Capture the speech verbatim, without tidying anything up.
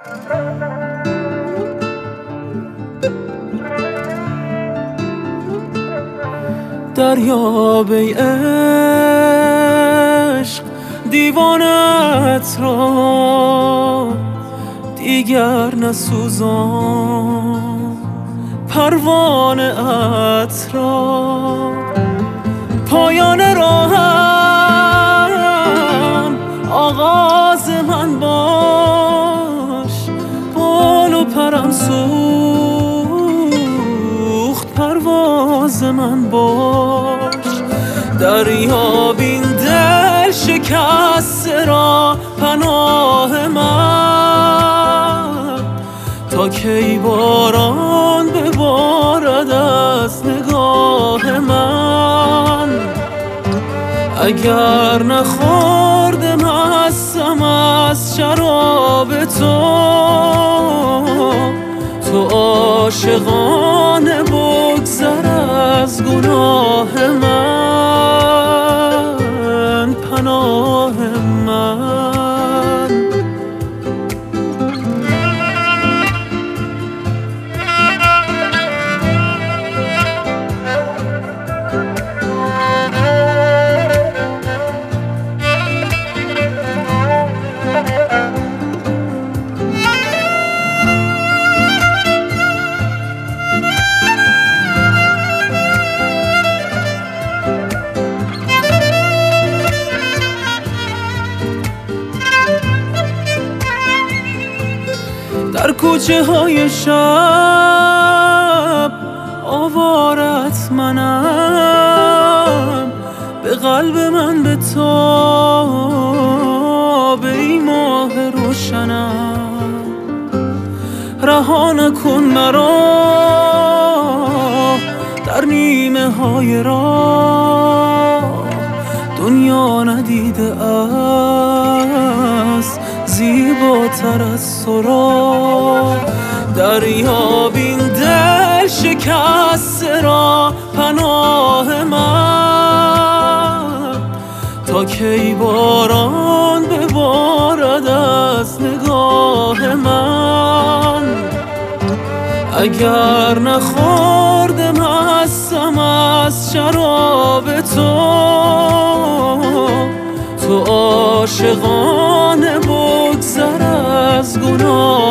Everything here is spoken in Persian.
دریاب ای عشق دیوانت را دیگر نسوزان، پروانه ات را پایان راهم آغاز من باش، بال و پرم سوخت پرواز من باش. دریاب این دل شکسته را پناه من، تا کی باران ببارد از نگاه من. اگر نخورده مستم از شراب تو، تو عاشقانه بگذر از گناه من، پناه من. در کوچه های شب آوارت منم، به قلب من به تاب ای ماه روشنم. رها نکن مرا در نیمه های راه، دنیا ندیده است زیباتر از تو را. دریاب این دل شکسته را پناه من، تا کی باران ببارد از نگاه من. اگر نخورده مستم از شراب تو، تو عاشقانه بگذر از گناه